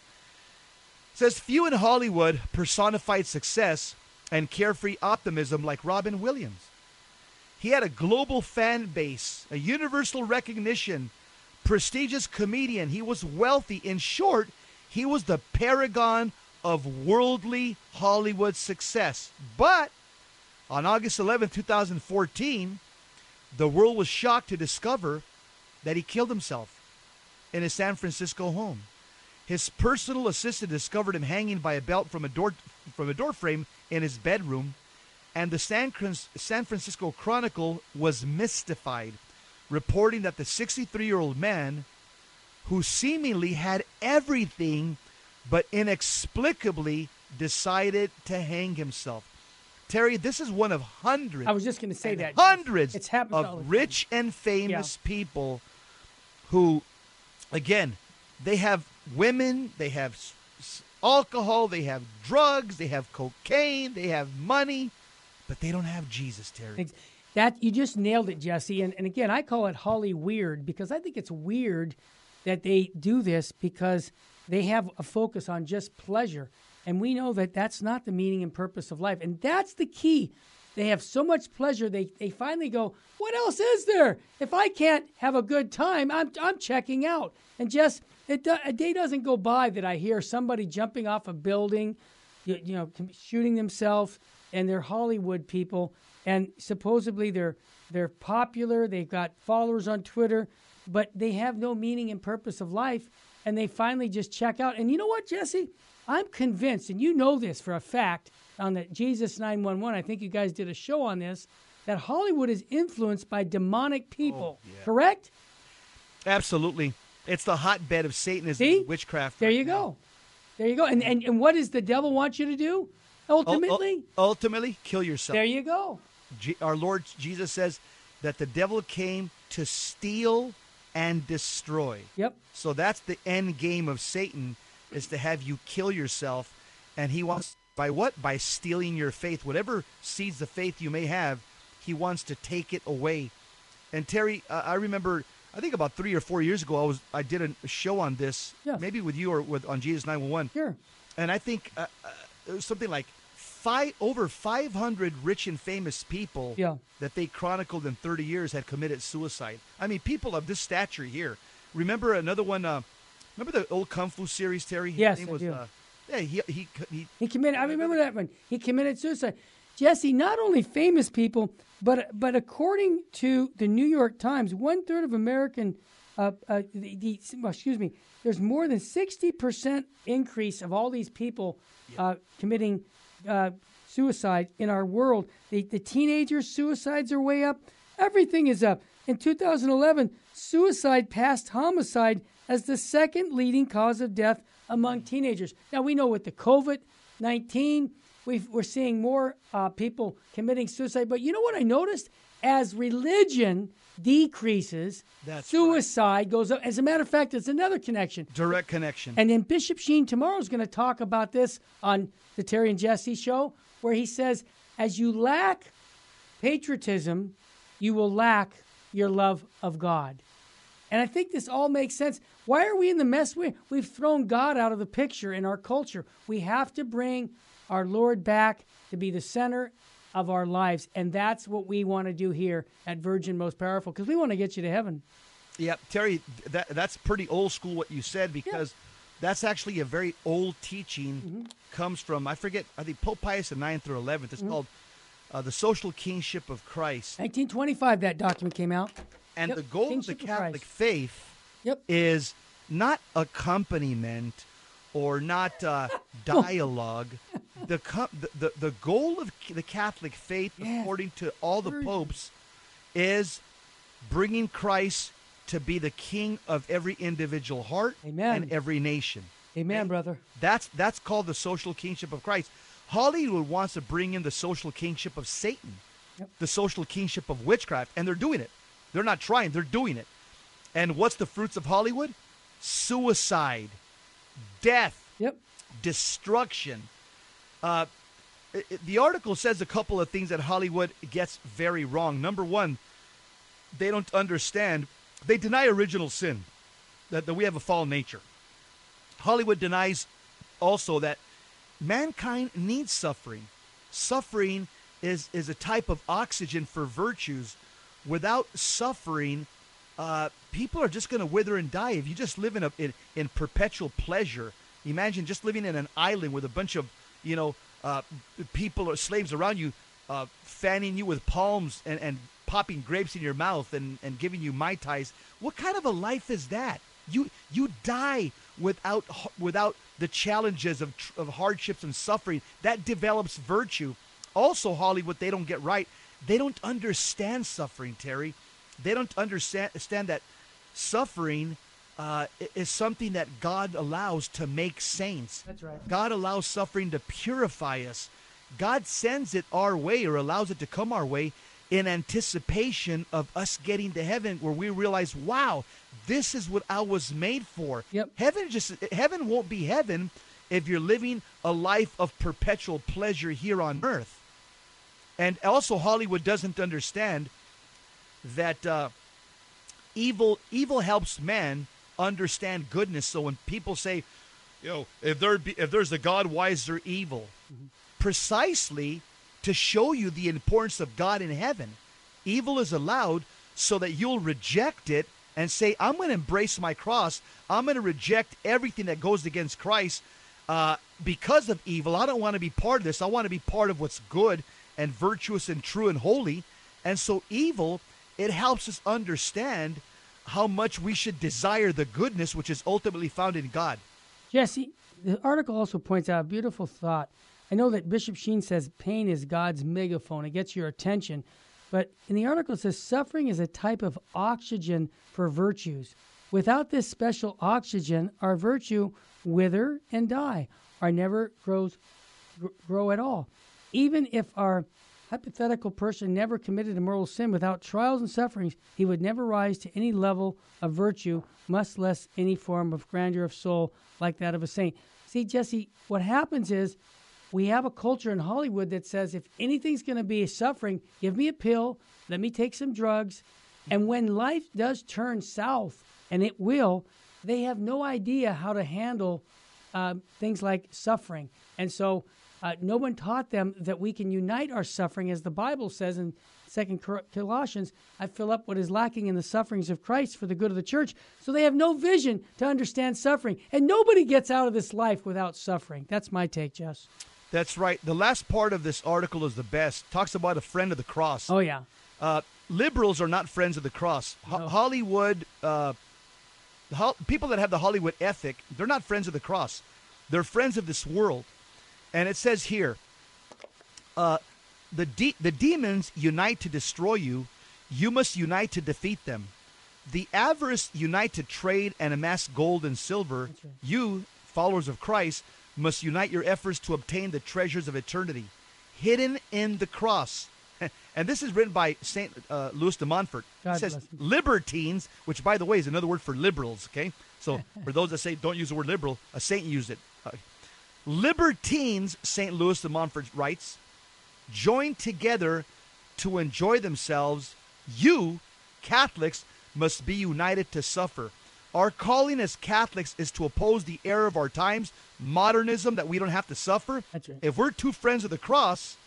It says few in Hollywood personified success and carefree optimism like Robin Williams. He had a global fan base, a universal recognition, prestigious comedian. He was wealthy. In short, he was the paragon of worldly Hollywood success. But on August eleventh, twenty fourteen, the world was shocked to discover that he killed himself in his San Francisco home. His personal assistant discovered him hanging by a belt from a door from a door frame in his bedroom, and the San, San Francisco Chronicle was mystified, reporting that the sixty-three-year-old man, who seemingly had everything but inexplicably decided to hang himself. Terry, this is one of hundreds. I was just going to say that. Hundreds it's happened of rich and famous yeah. people who, again, they have women, they have alcohol, they have drugs, they have cocaine, they have money, but they don't have Jesus, Terry. That you just nailed it, Jesse. And, and again, I call it Holly weird because I think it's weird that they do this because they have a focus on just pleasure. And we know that that's not the meaning and purpose of life. And that's the key. They have so much pleasure, they, they finally go, what else is there? If I can't have a good time, I'm I'm checking out. And just, it do, a day doesn't go by that I hear somebody jumping off a building, you, you know, shooting themselves, and they're Hollywood people. And supposedly they're they're popular, they've got followers on Twitter, but they have no meaning and purpose of life. and they finally just check out. And you know what, Jesse? I'm convinced, and you know this for a fact, on the Jesus nine one one, I think you guys did a show on this, that Hollywood is influenced by demonic people, oh, yeah. correct? Absolutely. It's the hotbed of Satanism See? and witchcraft. There right you now. go. There you go. And, and and what does the devil want you to do? Ultimately? U- ultimately, kill yourself. There you go. G- our Lord Jesus says that the devil came to steal and destroy. Yep. So that's the end game of Satan, is to have you kill yourself. And he wants, by what? By stealing your faith. Whatever seeds of faith you may have, he wants to take it away. And Terry, uh, I remember, I think about three or four years ago, I was I did a show on this, yeah. maybe with you or with on Jesus nine one one. Sure. And I think uh, uh, it was something like five over five hundred rich and famous people yeah. that they chronicled in thirty years had committed suicide. I mean, people of this stature here. Remember another one? Uh, remember the old Kung Fu series, Terry? Yes, His name I was, do. Uh, yeah, he he he. He committed. I remember that one. He committed suicide. Jesse, not only famous people, but but according to the New York Times, one third of American, uh, uh, the, the well, excuse me, there's more than sixty percent increase of all these people uh, committing uh, suicide in our world. The the teenagers' suicides are way up. Everything is up. In two thousand eleven, suicide passed homicide as the second leading cause of death among teenagers. Now, we know with the COVID nineteen, we've, we're seeing more uh, people committing suicide. But you know what I noticed? As religion decreases, That's suicide right. goes up. As a matter of fact, it's another connection. Direct connection. And then Bishop Sheen tomorrow is going to talk about this on the Terry and Jesse show, where he says, as you lack patriotism, you will lack your love of God. And I think this all makes sense. Why are we in the mess we're in? We've thrown God out of the picture in our culture. We have to bring our Lord back to be the center of our lives. And that's what we want to do here at Virgin Most Powerful, because we want to get you to heaven. Yeah, Terry, that, that's pretty old school what you said, because yeah. that's actually a very old teaching. Mm-hmm. Comes from, I forget, I think Pope Pius the ninth or eleventh. It's mm-hmm. called uh, The Social Kingship of Christ. nineteen twenty-five, that document came out. And yep. the goal Kingship of the Catholic of faith yep. is not accompaniment or not uh, dialogue. the, the, the the goal of the Catholic faith, yes. according to all the popes, is bringing Christ to be the king of every individual heart Amen. and every nation. Amen, okay? brother. That's that's called the social kingship of Christ. Hollywood wants to bring in the social kingship of Satan, yep. the social kingship of witchcraft, and they're doing it. They're not trying, they're doing it. And what's the fruits of Hollywood? Suicide, death, yep. destruction. Uh, it, it, the article says a couple of things that Hollywood gets very wrong. Number one, they don't understand, they deny original sin, that, that we have a fallen nature. Hollywood denies also that mankind needs suffering. Suffering is, is a type of oxygen for virtues. Without suffering, uh, people are just going to wither and die. If you just live in, a, in in perpetual pleasure, imagine just living in an island with a bunch of, you know, uh, people or slaves around you, uh, fanning you with palms and, and popping grapes in your mouth and, and giving you Mai Tais. What kind of a life is that? You you die without without the challenges of of hardships and suffering. That develops virtue. Also, Hollywood, they don't get right. They don't understand suffering, Terry. They don't understand, understand that suffering uh, is something that God allows to make saints. That's right. God allows suffering to purify us. God sends it our way or allows it to come our way in anticipation of us getting to heaven, where we realize, wow, this is what I was made for. Yep. Heaven just heaven won't be heaven if you're living a life of perpetual pleasure here on earth. And also, Hollywood doesn't understand that uh, evil evil helps man understand goodness. So when people say, you know, if there be, if there's a God, why is there evil? Mm-hmm. Precisely to show you the importance of God in heaven. Evil is allowed so that you'll reject it and say, I'm going to embrace my cross. I'm going to reject everything that goes against Christ uh, because of evil. I don't want to be part of this. I want to be part of what's good and virtuous and true and holy. And so evil, it helps us understand how much we should desire the goodness which is ultimately found in God. Jesse, the article also points out a beautiful thought. I know that Bishop Sheen says pain is God's megaphone. It gets your attention. But in the article it says suffering is a type of oxygen for virtues. Without this special oxygen, our virtue wither and die, or never grows gr- grow at all. Even if our hypothetical person never committed a mortal sin, without trials and sufferings, he would never rise to any level of virtue, much less any form of grandeur of soul like that of a saint. See, Jesse, what happens is we have a culture in Hollywood that says if anything's going to be a suffering, give me a pill, let me take some drugs. And when life does turn south, and it will, they have no idea how to handle uh, things like suffering. And so uh, no one taught them that we can unite our suffering, as the Bible says in Second Colossians, I fill up what is lacking in the sufferings of Christ for the good of the church. So they have no vision to understand suffering. And nobody gets out of this life without suffering. That's my take, Jess. That's right. The last part of this article is the best. Talks about a friend of the cross. Oh, yeah. Uh, liberals are not friends of the cross. Ho- No. Hollywood, uh, ho- people that have the Hollywood ethic, they're not friends of the cross. They're friends of this world. And it says here, uh, the de- the demons unite to destroy you. You must unite to defeat them. The avarice unite to trade and amass gold and silver. That's right. You, followers of Christ, must unite your efforts to obtain the treasures of eternity, hidden in the cross. And this is written by Saint uh, Louis de Montfort. God It says, bless him. libertines, which, by the way, is another word for liberals, okay? So for those that say don't use the word liberal, a saint used it. Uh, libertines, Saint Louis de Montfort writes, join together to enjoy themselves. You, Catholics, must be united to suffer. Our calling as Catholics is to oppose the error of our times, modernism, that we don't have to suffer. That's right. If we're two friends of the cross,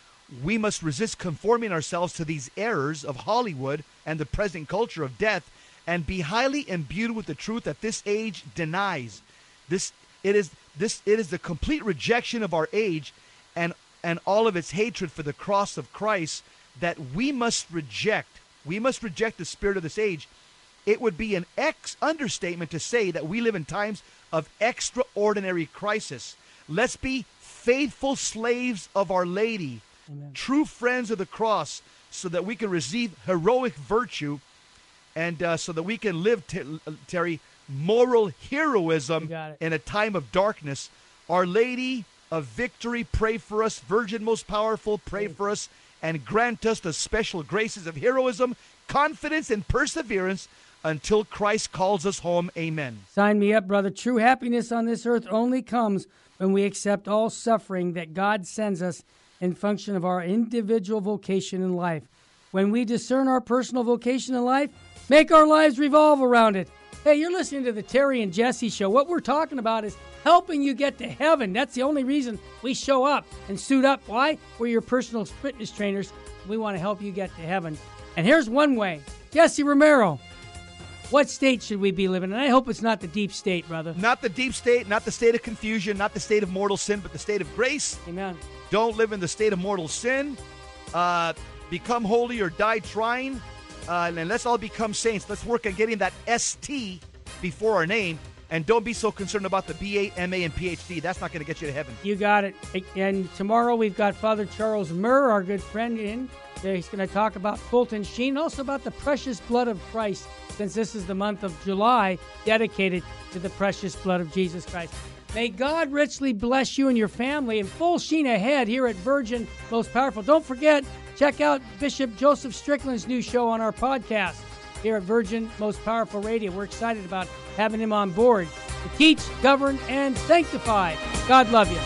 we must resist conforming ourselves to these errors of Hollywood and the present culture of death, and be highly imbued with the truth that this age denies. This it is this it is the complete rejection of our age and and all of its hatred for the cross of Christ that we must reject. We must reject the spirit of this age. It would be an ex understatement to say that we live in times of extraordinary crisis. Let's be faithful slaves of Our Lady, Amen. True friends of the cross, so that we can receive heroic virtue, and uh, so that we can live, t- Terry, moral heroism You got it. in a time of darkness. Our Lady of Victory, pray for us. Virgin most powerful, pray for us, and grant us the special graces of heroism, confidence, and perseverance until Christ calls us home. Amen. Sign me up, brother. True happiness on this earth only comes when we accept all suffering that God sends us in function of our individual vocation in life. When we discern our personal vocation in life, make our lives revolve around it. Hey, you're listening to the Terry and Jesse Show. What we're talking about is helping you get to heaven. That's the only reason we show up and suit up. Why? We're your personal fitness trainers. We want to help you get to heaven. And here's one way. Jesse Romero, what state should we be living in? I hope it's not the deep state, brother. Not the deep state, not the state of confusion, not the state of mortal sin, but the state of grace. Amen. Don't live in the state of mortal sin. Uh, become holy or die trying. Uh, and let's all become saints. Let's work on getting that S T before our name. And don't be so concerned about the B A, M A, and P H D. That's not going to get you to heaven. You got it. And tomorrow we've got Father Charles Murr, our good friend, in. He's going to talk about Fulton Sheen, and also about the precious blood of Christ, since this is the month of July dedicated to the precious blood of Jesus Christ. May God richly bless you and your family, and full sheen ahead here at Virgin Most Powerful. Don't forget, check out Bishop Joseph Strickland's new show on our podcast here at Virgin Most Powerful Radio. We're excited about having him on board to teach, govern, and sanctify. God love you.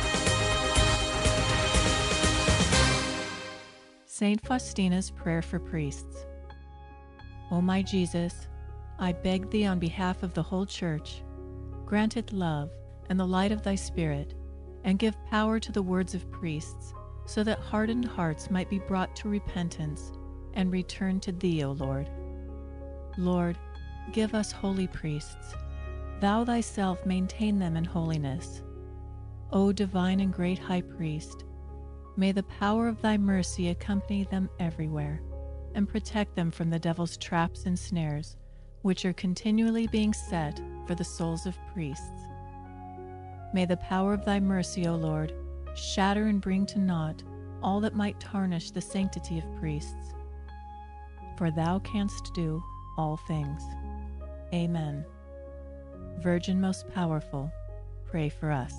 Saint Faustina's Prayer for Priests. O my Jesus, I beg thee on behalf of the whole Church, grant it love and the light of thy Spirit, and give power to the words of priests, so that hardened hearts might be brought to repentance and return to thee, O Lord. Lord, give us holy priests. Thou thyself maintain them in holiness. O divine and great High Priest, may the power of thy mercy accompany them everywhere, and protect them from the devil's traps and snares, which are continually being set for the souls of priests. May the power of thy mercy, O Lord, shatter and bring to naught all that might tarnish the sanctity of priests. For thou canst do all things. Amen. Virgin most powerful, pray for us.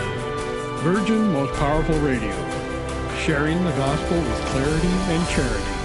Virgin Most Powerful Radio, sharing the gospel with clarity and charity.